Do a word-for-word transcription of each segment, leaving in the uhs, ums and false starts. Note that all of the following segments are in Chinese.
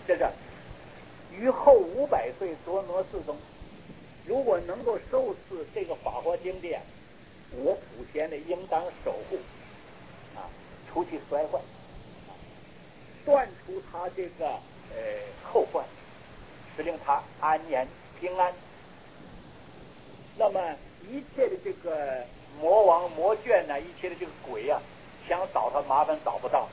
这是于后五百岁着罗世宗，如果能够受持这个《法华经》的，我普贤呢应当守护啊，除其衰坏，啊，断除他这个呃后患，使令他安年平安。那么一切的这个魔王魔眷呢，一切的这个鬼啊，想找他麻烦找不到。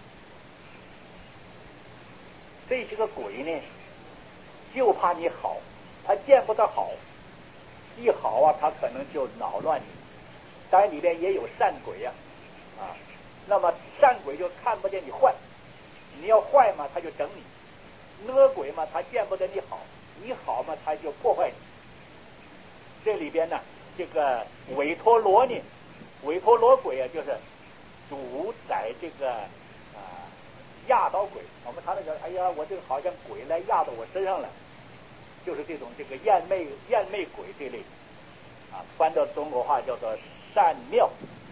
这些个鬼呢，就怕你好，他见不得好，一好啊，他可能就恼乱你。当然里边也有善鬼呀，啊，啊，那么善鬼就看不见你坏，你要坏嘛，他就整你；恶鬼嘛，他见不得你好，你好嘛，他就破坏你。这里边呢，这个韦陀罗呢，韦陀罗鬼啊，就是主宰这个啊压倒鬼。我们常常讲，哎呀，我这个好像鬼来压到我身上了，就是这种这个厌魅厌魅鬼这类啊，翻到中国话叫做善妙。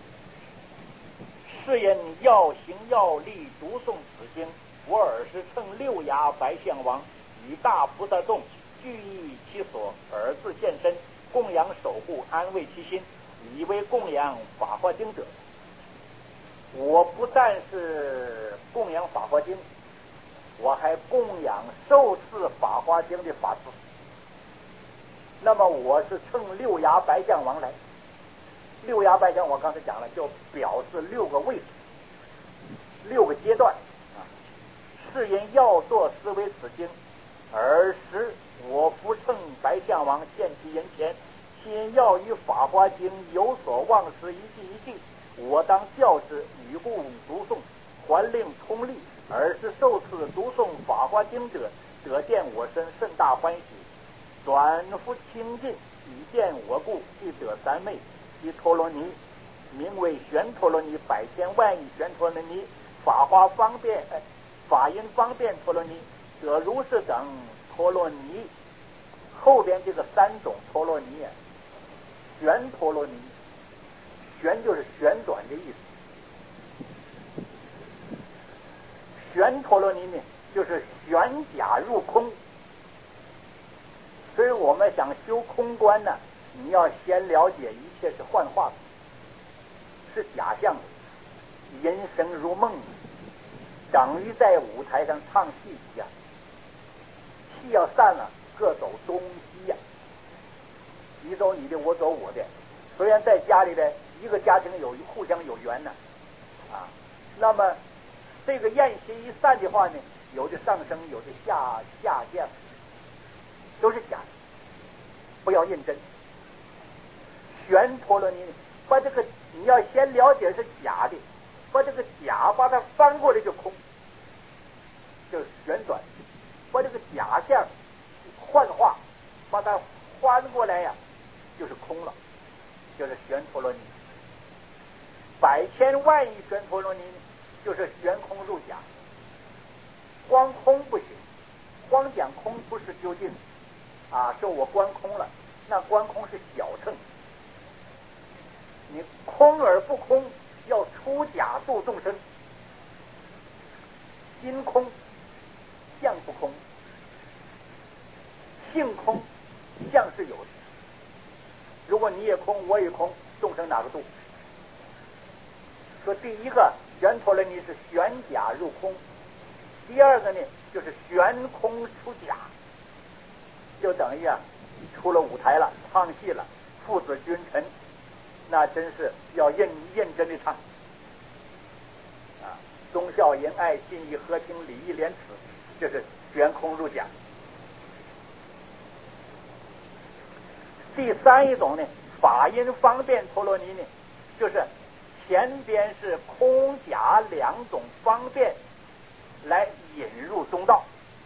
是因要行要力读诵此经，我尔时乘六牙白象王与大菩萨众俱依其所，而自现身，供养守护，安慰其心，以为供养法华经者。我不但是供养法华经，我还供养受持法华经的法师。那么我是乘六牙白象王来，六牙白象我刚才讲了，就表示六个位置，六个阶段啊。是因要作思维此经，尔时我复乘白象王现其人前，因要于法华经有所忘失一句一句，我当教之，与共读诵，还令通力。而是受此读诵法华经者，得见我身甚大欢喜，转复清净，以见我故，即得三昧即陀罗尼，名为玄陀罗尼，百千万亿玄陀罗尼，法华方便，哎，法音方便陀罗尼，得如是等陀罗尼。后边这个三种陀罗尼啊，旋陀罗尼，旋就是旋转的意思。旋陀罗尼呢，就是旋假入空。所以我们想修空观呢，你要先了解一切是幻化的，是假象的，人生如梦，等于在舞台上唱戏一样。戏要散了，各走东西呀、啊，你走你的，我走我的。虽然在家里的一个家庭有互相有缘呢，啊，那么这个宴席一散的话呢，有的上升，有的下下降，都是假的，不要认真。旋陀罗尼，把这个你要先了解是假的，把这个假把它翻过来就空，就是旋转，把这个假象幻化，把它翻过来呀、啊，就是空了，就是旋陀罗尼。百千万亿旋陀罗尼就是悬空入假，光空不行，光讲空不是究竟啊，说我观空了，那观空是小乘。你空而不空，要出假度众生。心空，相不空；性空，相是有的。如果你也空，我也空，众生哪个度？说第一个旋陀罗尼是旋假入空，第二个呢就是悬空出假，就等于啊出了舞台了，唱戏了，父子君臣，那真是要认认真的唱啊！忠孝仁爱信义和平礼义廉耻，这是悬空入假。第三一种呢，法音方便陀罗尼呢，就是前边是空假两种方便来引入中道。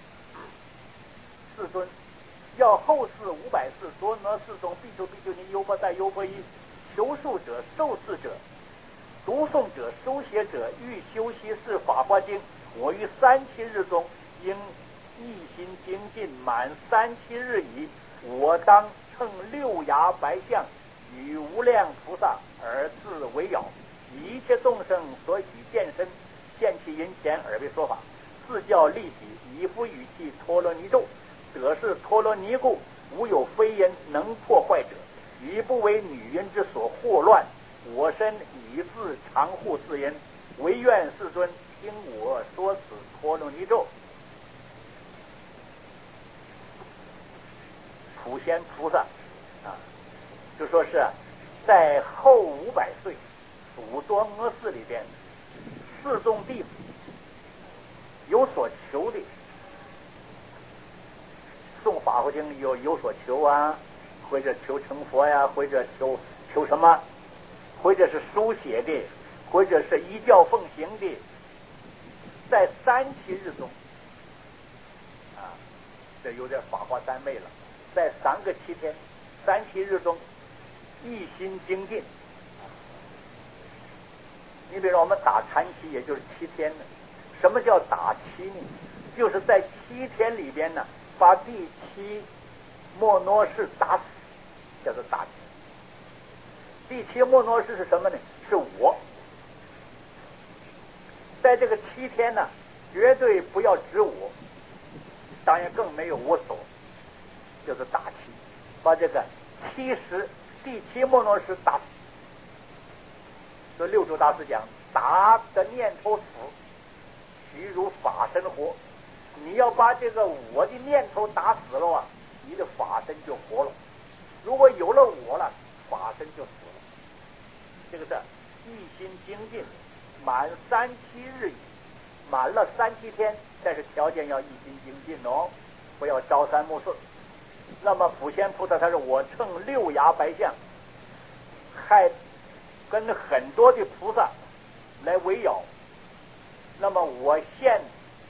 世尊要后世五百世着罗世宗必求必求尼优婆塞优婆夷，求术者受持者读诵者书写者欲修习是法华经，我于三七日中应一心精进，满三七日矣，我当乘六牙白象与无量菩萨而自为扰，一切众生所许现身，现其人前而为说法，自教立体， 以夫语气陀罗尼咒，得是陀罗尼故，无有非人能破坏者，于不为女人之所惑乱。我身以自常护自人，唯愿世尊听我说此陀罗尼咒。普贤菩萨啊，就说是在后五百岁五多阿寺里边，四众弟子有所求的，诵法华经有有所求啊，或者求成佛呀，或者求求什么，或者是书写的，或者是依教奉行的，在三七日中啊，这有点法华三昧了。在三个七天，三七日中，一心精进。你比如说我们打禅期，也就是七天呢。什么叫打七呢？就是在七天里边呢，把第七莫诺氏打死，叫做打七。第七莫诺氏是什么呢？是我。在这个七天呢，绝对不要指我，当然更没有我所。就是打七，把这个七十第七莫诺氏打死。这六祖大师讲，打的念头死，其如法身活。你要把这个我的念头打死了啊，你的法身就活了。如果有了我了，法身就死了。这个是一心精进，满三七日矣，满了三七天，但是条件要一心精进哦，不要朝三暮四。那么普贤菩萨他说，我乘六牙白象，还跟很多的菩萨来围绕。那么我现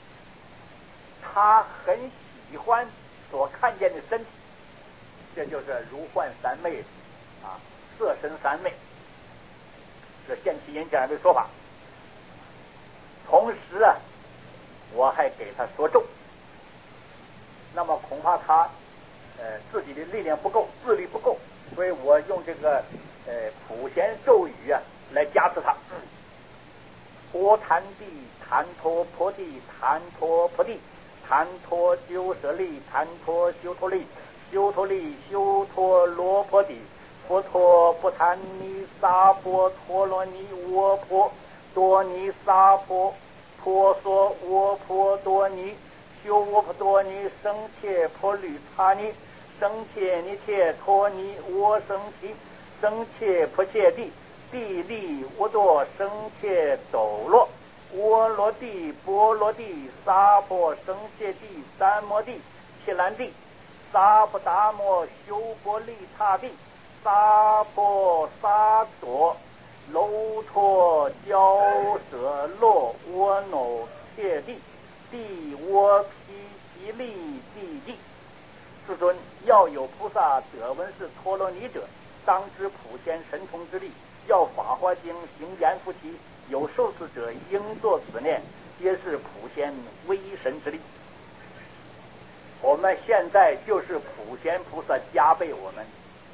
他很喜欢所看见的身体，这就是如幻三昧啊，色身三昧，这现其人这样的说法。同时啊，我还给他说咒。那么恐怕他呃自己的力量不够，自力不够，所以我用这个呃普贤咒语啊来加持他。波檀地檀陀婆地檀陀婆地檀陀修舍利檀陀修陀利修陀利修陀罗婆地佛陀不檀尼萨婆陀罗尼窝婆多尼萨婆婆娑窝婆多尼修窝婆多尼生切婆吕他尼生切尼切陀尼窝生提生切婆切地地利沃多生切斗罗窝罗地波罗地萨婆生切地三摩地切兰地萨婆达摩修波利他地萨婆萨朵楼陀交舍洛窝耨切地地窝毗吉利地地。世尊，要有菩萨得闻是陀罗尼者，当知普贤神通之力，要法华经行言复其，有受持者应作此念，皆是普贤威神之力。我们现在就是普贤菩萨加倍我们。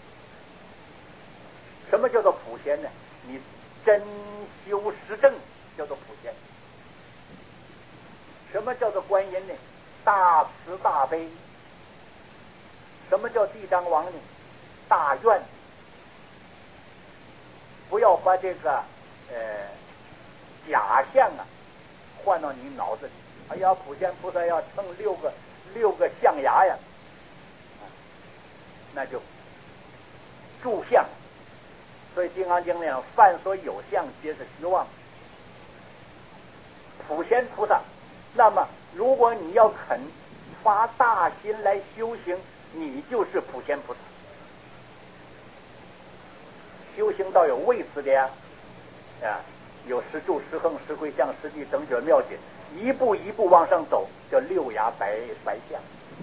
什么叫做普贤呢？你真修实证叫做普贤。什么叫做观音呢？大慈大悲。什么叫地藏王呢？大愿。不要把这个呃假象啊换到你脑子里。哎呀，普贤菩萨要称六个六个象牙呀，那就住相。所以《金刚经》那样，凡所有相，皆是虚妄。普贤菩萨，那么如果你要肯发大心来修行，你就是普贤菩萨。修行到有位次的呀，啊，有十住、十横、十回向、十地等者妙解，一步一步往上走，叫六牙白白象。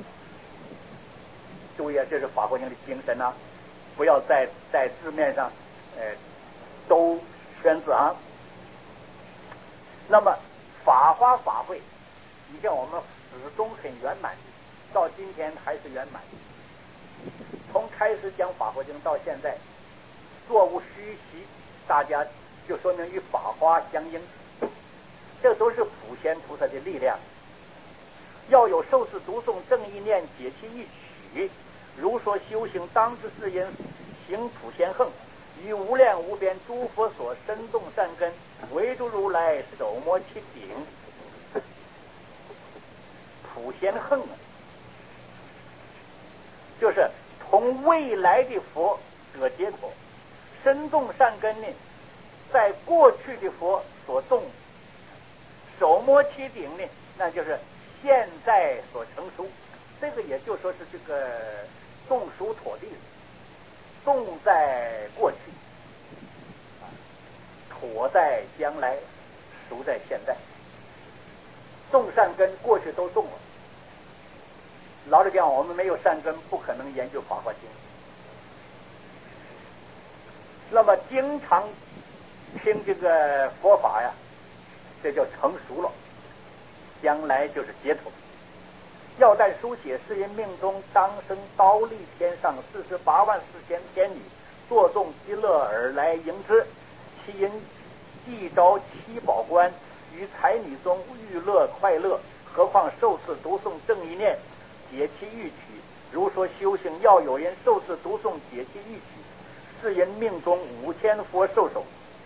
注意啊，这是法华经的精神啊，不要在在字面上，呃，都圈字啊。那么法华法会，你像我们始终很圆满，到今天还是圆满。从开始讲法华经到现在，座无虚席，大家就说明与法华相应，这都是普贤菩萨的力量。 要有受持读诵正意念解其一曲，如说修行当知是因行普贤横，于无量无边诸佛所深动善根，唯诸如来手摸其顶。普贤横啊，就是同未来的佛得解脱，深动善根呢，在过去的佛所动，手摸其顶呢，那就是现在所成熟。这个也就说是这个种熟妥地，种在过去，妥在将来，熟在现在。种善根过去都种了，老实讲，我们没有善根，不可能研究《法华经》。那么经常听这个佛法呀，这叫成熟了，将来就是解脱。要但书写是因命中当生刀立天上四十八万四千天女，作众极乐而来迎之，其因既招七宝官，于才女中欲乐快乐，何况受持读诵正一念，解其欲取。如说修行要有人受持读诵解其欲取，是因命中五千佛受手，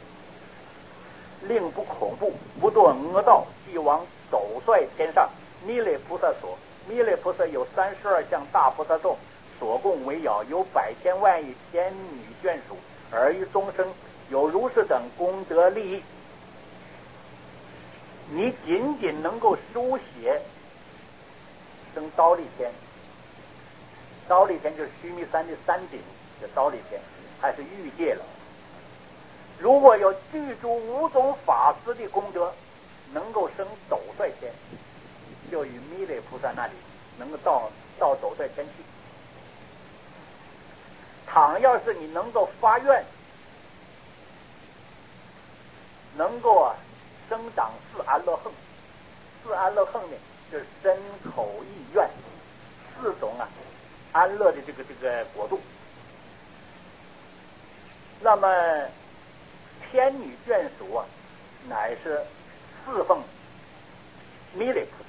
令不恐怖，不堕恶道，即往斗率天上弥勒菩萨所。弥勒菩萨有三十二相大菩萨众，所供围绕有百千万亿天女眷属，而于众生有如是等功德利益。你仅仅能够书写升刀立天，刀立天就是须弥山的山顶，这刀立天还是欲界了。如果有具足五种法师的功德，能够升斗率天，就与弥勒菩萨那里能够到到斗率天去。倘要是你能够发愿，能够啊生长四安乐横，四安乐横呢，就是身口意愿四种啊安乐的这个这个国度。那么天女眷属啊，乃是侍奉弥勒菩萨。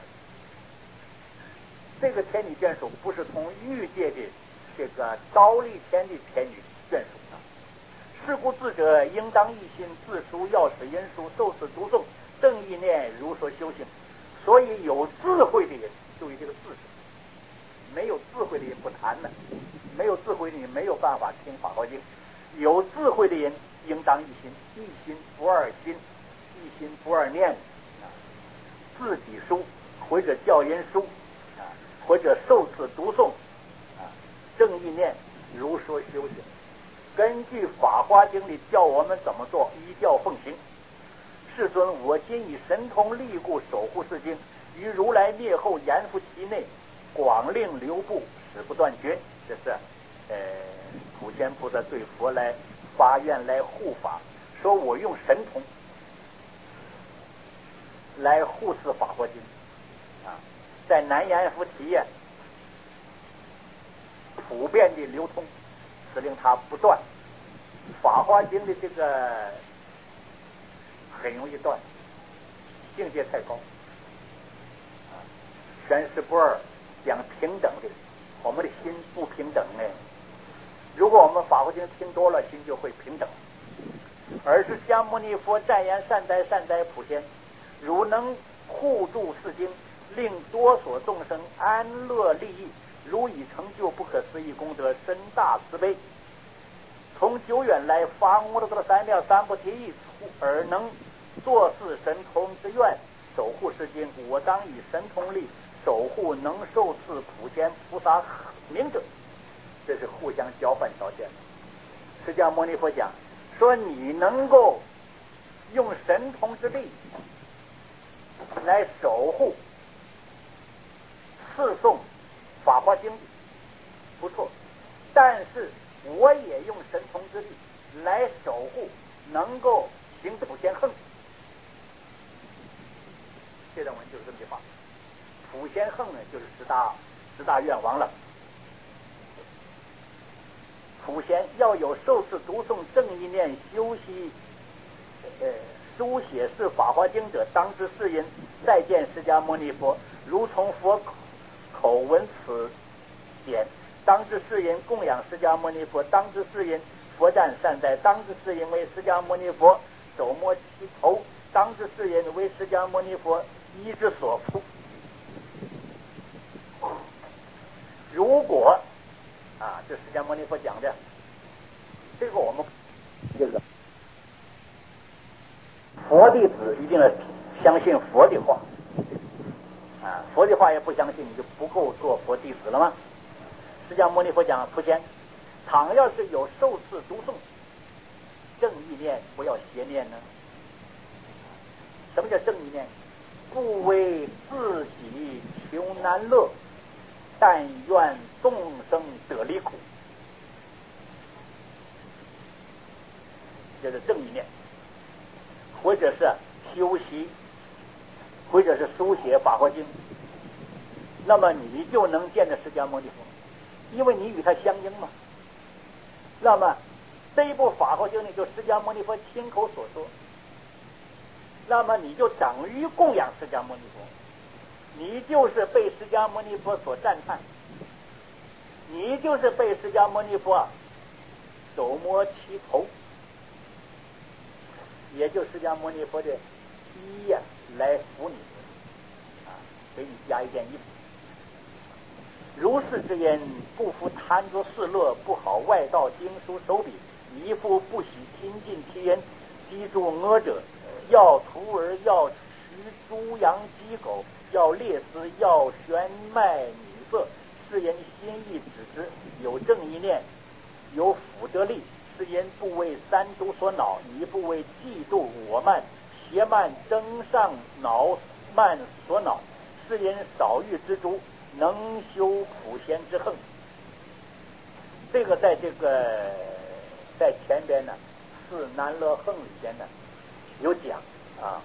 这个天女眷属不是从欲界的这个刀立天的天女眷属啊。是故智者应当一心自书药师因书受持读诵正意念如说修行。所以有智慧的人，注意这个智慧，没有智慧的人不谈呢，没有智慧的人没有办法听法华经。有智慧的人应当一心，一心不二心，一心不二念啊，自己书或者教人书啊，或者受持读诵啊，正意念如说修行。根据《法华经》里教我们怎么做，依教奉行。世尊，我今以神通力故守护世经，于如来灭后严伏其内，广令流布，使不断绝。这是呃普贤菩萨对佛来发愿来护法，说我用神通来护持法华经啊，在南阎浮提呀普遍的流通，使令它不断。法华经的这个很容易断，境界太高啊，全是不二，讲平等的，我们的心不平等呢。如果我们法华经听多了，心就会平等。尔时迦牟尼佛赞言：善哉善哉普贤，汝能护助世经，令多所众生安乐利益，如已成就不可思议功德，深大慈悲。从久远来发无量的三藐三菩提意，而能作是神通之愿，守护世经。我当以神通力守护能受持普贤菩萨名者。这是互相交换条件。释迦牟尼佛讲说，你能够用神通之力来守护赐诵法华经，不错，但是我也用神通之力来守护能够行普贤横。这段文就是这么句话。普贤横呢，就是十大十大愿王了。普贤要有受持读诵正意念修习，呃， 书写是法华经者，当知是因再见释迦牟尼佛，如从佛口口闻此典，当知是因供养释迦牟尼佛，当知是因佛赞善哉，当知是因为释迦牟尼佛手摸其头，当知是因为释迦牟尼佛衣之所服。如果啊，这释迦牟尼佛讲的，这个我们这个佛弟子一定要相信佛的话啊，佛的话也不相信，你就不够做佛弟子了吗？释迦牟尼佛讲，普贤，倘要是有受持读诵正意念，不要邪念呢？什么叫正意念？不为自己求难乐，但愿众生得离苦，这是正意念。或者是修习，或者是书写法华经，那么你就能见着释迦牟尼佛，因为你与他相应嘛。那么这一部法华经呢，就释迦牟尼佛亲口所说，那么你就等于供养释迦牟尼佛，你就是被释迦牟尼佛所赞叹，你就是被释迦牟尼佛手摸其头，也就释迦牟尼佛的衣呀、啊、来服你啊，给你加一件衣服。如是之言，不服贪着世乐，不好外道经书手笔，一副不喜亲近其人，记住恶者，要徒儿，要持猪羊鸡狗，要猎丝，要玄麦女色，是言心意只知，有正一念，有福得利。是因不为三毒所恼，以不为嫉妒我慢邪慢争上恼慢所恼，是因少欲之诸，能修普贤之恨。这个在这个在前边呢，是难乐恨里边呢有讲啊，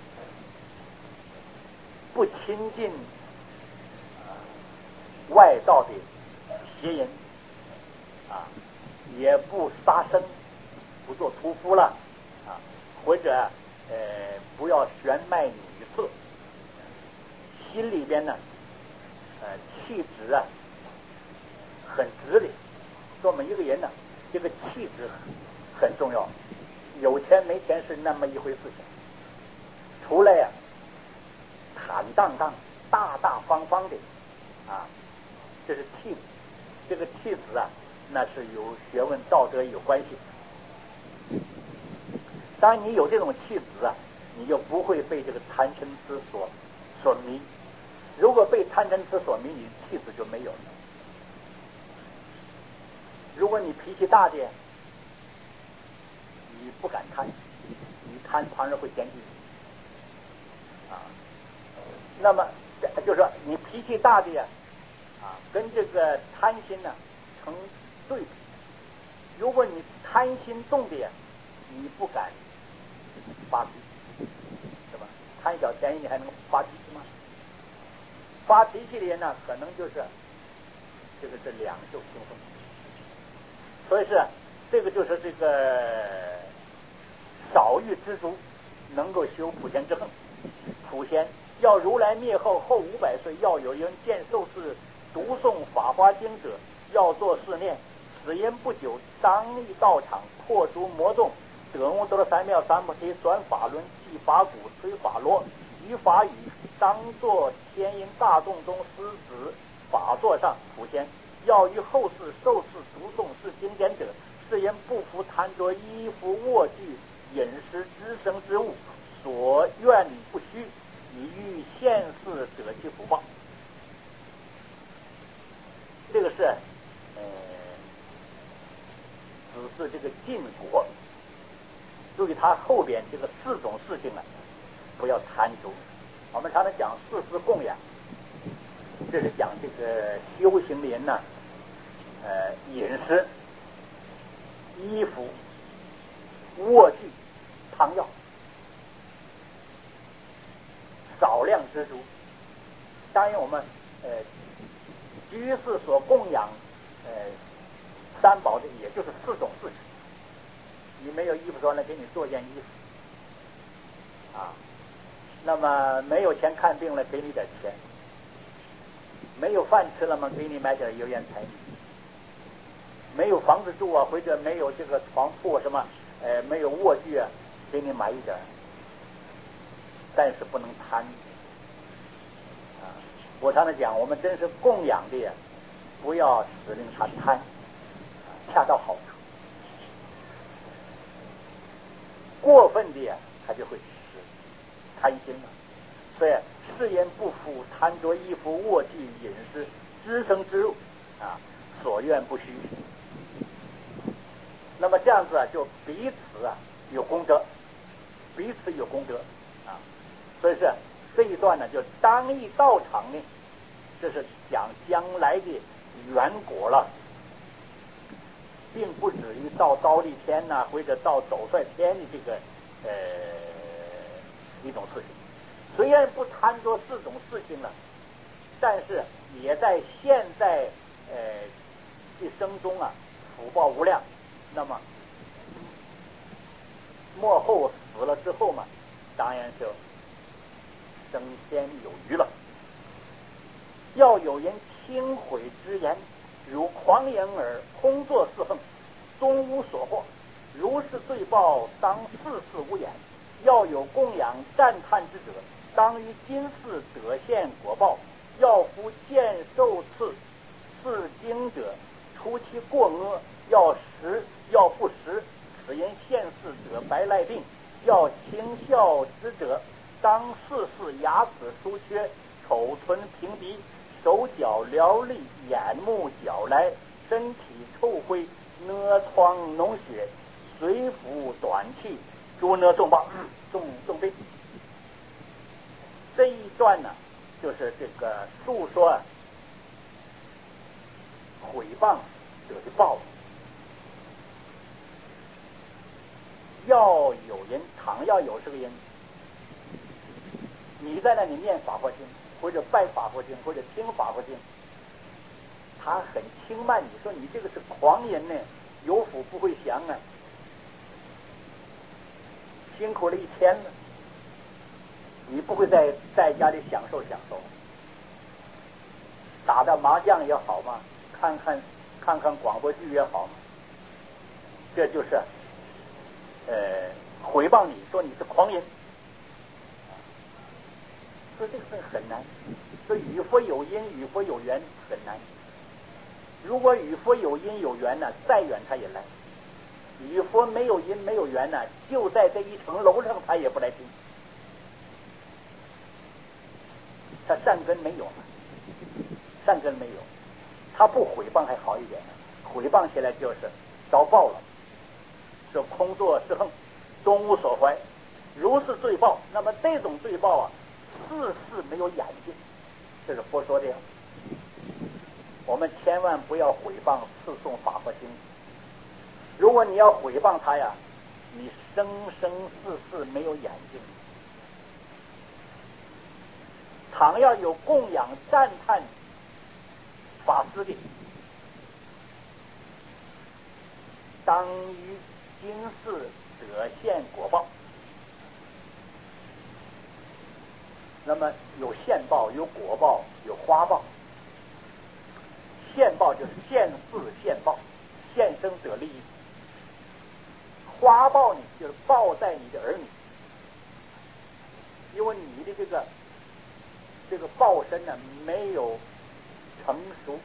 不亲近啊外道的邪淫啊，也不杀生，不做屠夫了啊，或者呃不要玄卖女色，心里边呢呃气质啊很直的。说每一个人呢，这个气质很重要，有钱没钱是那么一回事情，出来呀、啊、坦荡荡大大方方的啊，这是气质。这个气质啊，那是有学问道德有关系。当你有这种气质啊，你就不会被这个贪嗔痴所所迷。如果被贪嗔痴所迷，你气质就没有了。如果你脾气大的，你不敢贪，你贪旁人会嫌弃你啊。那么就是说你脾气大的呀啊，跟这个贪心呢成对比。如果你贪心重的呀，你不敢发脾气，是吧？贪小便宜你还能发脾气吗？发脾气的人呢，可能就是这个是两袖清风。所以是这个就是这个少欲知足，能够修普贤之恨。普贤要如来灭后后五百岁，要有人见受是读诵法华经者，要作是念：此因不久，当一道场，破除魔众，得悟得了三妙三菩提，转法轮，系法鼓，吹法螺，于法语，当作天音大众中狮子法座上。普贤要于后世受持读诵是经典者，是因不服贪着衣服卧具饮食之生之物，所愿不虚，以欲现世得其福报。这个是呃，只是这个禁果。注意他后边这个四种事情啊，不要贪求。我们常常讲四事供养，这是讲这个修行的人呢、啊，呃，饮食、衣服、卧具、汤药，少量知足。当然，我们呃居士所供养呃三宝的，也就是四种事情。你没有衣服说来给你做件衣服啊，那么没有钱看病了，给你点钱；没有饭吃了嘛，给你买点油盐柴米；没有房子住啊，或者没有这个床铺什么，呃，没有卧具啊，给你买一点，但是不能贪啊。我常常讲，我们真是供养的呀，不要使令他贪，恰到好处。过分的呀，他就会使贪心了。所以世言不敷，贪着衣服，卧具饮食，知生之物啊，所愿不虚。那么这样子啊，就彼此啊有功德，彼此有功德啊。所以是这一段呢，就当义道场呢，这是讲将来的缘果了，并不止于到刀立天呐、啊，或者到走帅天的这个呃一种事情。虽然不贪着四种事情了，但是也在现在呃一生中啊福报无量。那么末后死了之后嘛，当然就升天有余了。要有人轻毁之言，如狂言耳，空作四横，终无所获。如是罪报，当世事无言。要有供养赞叹之者，当于今世得现果报。要夫见受赐赐经者，除其过恶；要食要不食，此因现世得白赖病。要轻笑之者，当世事牙齿疏缺，丑唇平鼻，手脚寥力，眼目角来，身体臭灰，赉疮脓血，随服短气，诸赉重暴重重病。这一段呢，就是这个述说毁谤者的报。要有人，倘要有这个人，你在那里念法华经，或者拜法华经，或者听法华经，他很轻慢你，说你这个是狂人呢，有福不会享啊，辛苦了一天了，你不会在在家里享受享受，打打麻将也好嘛，看看看看广播剧也好嘛，这就是呃回谤你，说你是狂人，说这个事很难，说与佛有因与佛有缘很难。如果与佛有因有缘呢，再远他也来；与佛没有因没有缘呢，就在这一层楼上他也不来听。他善根没有了，善根没有，他不毁谤还好一点呢，毁谤起来就是遭报了，是空作是横，终无所怀，如是罪报。那么这种罪报啊，世事没有眼睛，这是佛说的呀。我们千万不要毁谤刺诵法华经。如果你要毁谤他呀，你生生世世没有眼睛。倘要有供养赞叹法师的，当于今世得现果报。那么有现报，有果报，有花报。现报就是现世现报，现生得利益；花报呢，就是报在你的儿女，因为你的这个这个报身呢没有成熟，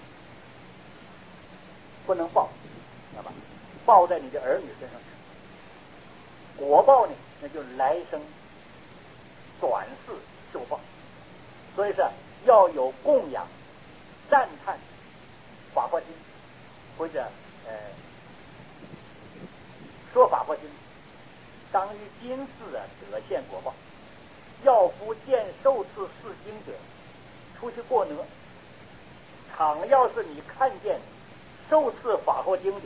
不能报，那么报在你的儿女身上。果报呢，那就来生转世受报。所以说要有供养赞叹法华经，或者呃说法华经，当于今世啊得现果报。要夫见受赐是经者，出去过呢。倘要是你看见受赐法华经的，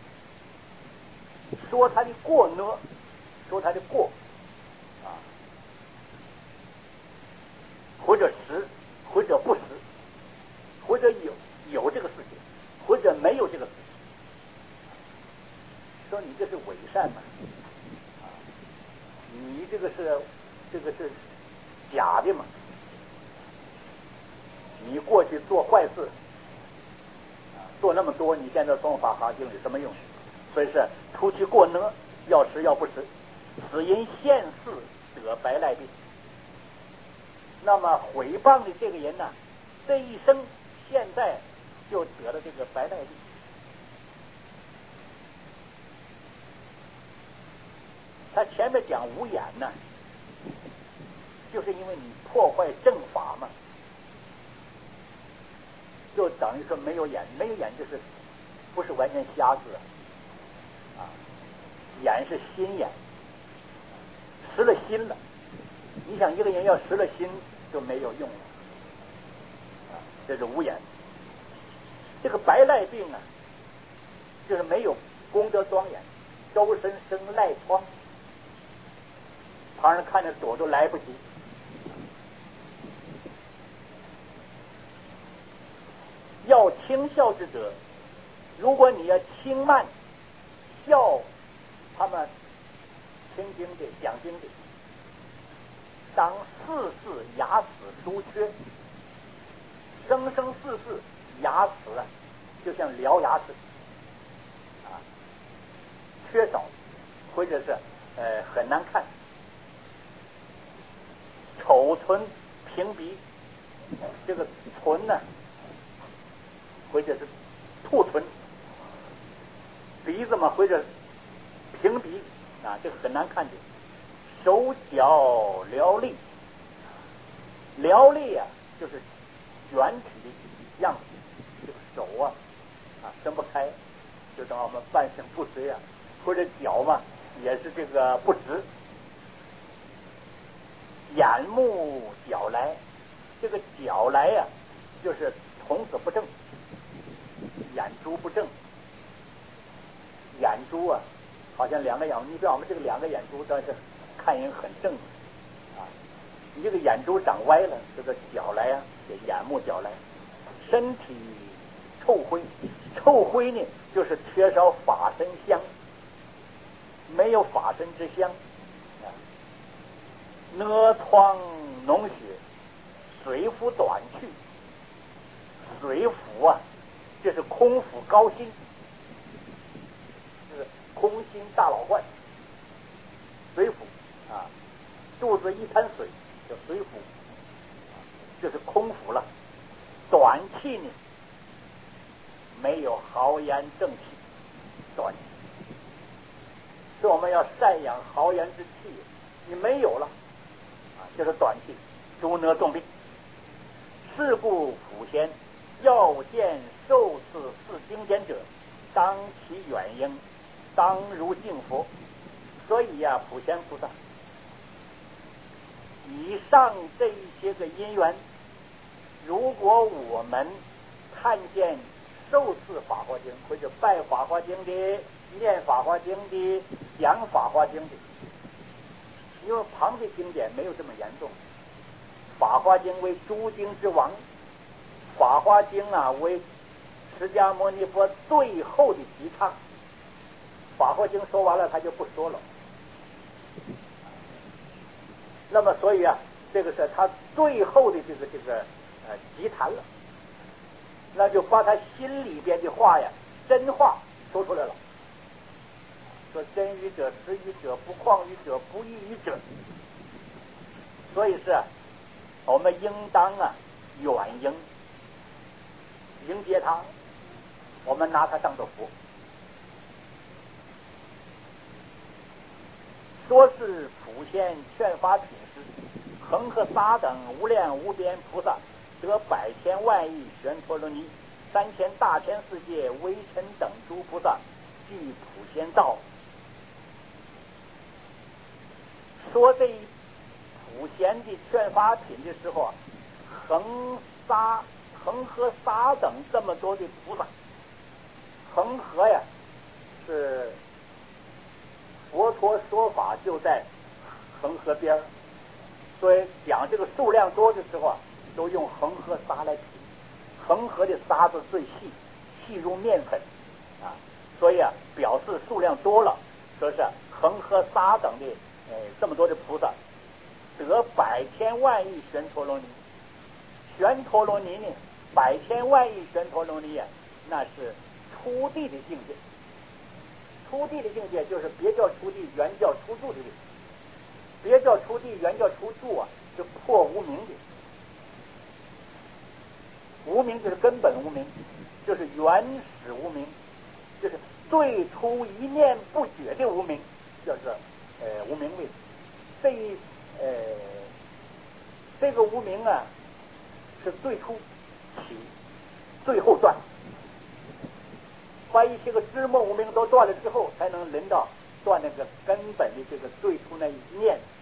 说他的过呢，说他的过啊，或者实，或者不实，或者有有这个事情，或者没有这个事情，说你这是伪善嘛？啊，你这个是这个是假的嘛。你过去做坏事，啊，做那么多，你现在送法华经有什么用？所以是出去过呢，要食要不食，此因现世得白赖病。那么毁谤的这个人呢，这一生现在就得了这个白赖病。他前面讲无眼呢，就是因为你破坏正法嘛，就等于说没有眼，没有眼就是不是完全瞎子啊，眼是心眼，失了心了。你想一个人要失了心就没有用了啊，这是无眼。这个白赖病啊，就是没有功德庄严，周身生赖疮，旁人看着躲都来不及。要轻笑之者，如果你要轻慢笑他们听经的讲经的，当世世牙齿疏缺，生生世世牙齿啊，就像獠牙似的啊，缺少或者是呃很难看，丑唇平鼻，这个唇呢，或者是兔唇，鼻子嘛或者平鼻啊，这个很难看见。手脚寥力，寥力啊，就是圆体的样子，这个手啊啊伸不开，就等我们半身不遂啊，或者脚嘛也是这个不直。眼目角来，这个角来呀、啊，就是瞳子不正，眼珠不正，眼珠啊，好像两个眼，你比方我们这个两个眼珠，但是看人很正啊。你这个眼珠长歪了，这个角来啊，这眼目角来，身体臭灰，臭灰呢，就是缺少法身香，没有法身之香啊。呢疮脓血，水府短去，水府啊，这是空腹高薪，就是空心大老倌，水府啊，肚子一滩水叫水府，就是空腹了。短气呢，没有豪言正气，短气，所以我们要赡养豪言之气，你没有了啊，就是短气，诸呢重病。是故普贤要见受此四经典者，当其远应，当如敬佛。所以呀、啊，普贤菩萨，以上这一些个因缘，如果我们看见受持法华经或者拜法华经的、念法华经的、讲法华经的，因为旁的经典没有这么严重。法华经为诸经之王，法华经啊为释迦牟尼佛最后的提倡。法华经说完了，他就不说了。那么，所以啊，这个是他最后的这个这个呃集谈了，那就把他心里边的话呀，真话说出来了。说真语者、实语者、不旷语者、不异语者。所以是、啊、我们应当啊远迎迎接他，我们拿他当作佛。说是普贤劝发品师，恒河沙等无量无边菩萨，得百千万亿旋陀罗尼，三千大千世界微尘等诸菩萨，具普贤道。说这一普贤的劝发品的时候啊，恒沙恒河沙等这么多的菩萨，恒河呀是佛陀说法就在恒河边儿，所以讲这个数量多的时候啊，都用恒河沙来比。恒河的沙子最细，细如面粉啊，所以啊表示数量多了，说是恒河沙等的呃这么多的菩萨， 得百千万亿旋陀罗尼。旋陀罗尼呢，百千万亿旋陀罗尼呀，那是出地的境界。出地的境界就是别叫出地，原叫出住的地。别叫出地，原叫出住啊，是破无明的。无明就是根本无明，就是原始无明，就是最初一念不觉的无明，叫做呃无明位。这一呃这个无明啊，是最初起，最后断。把一些个枝末无明都断了之后，才能轮到断那个根本的这个最初那一念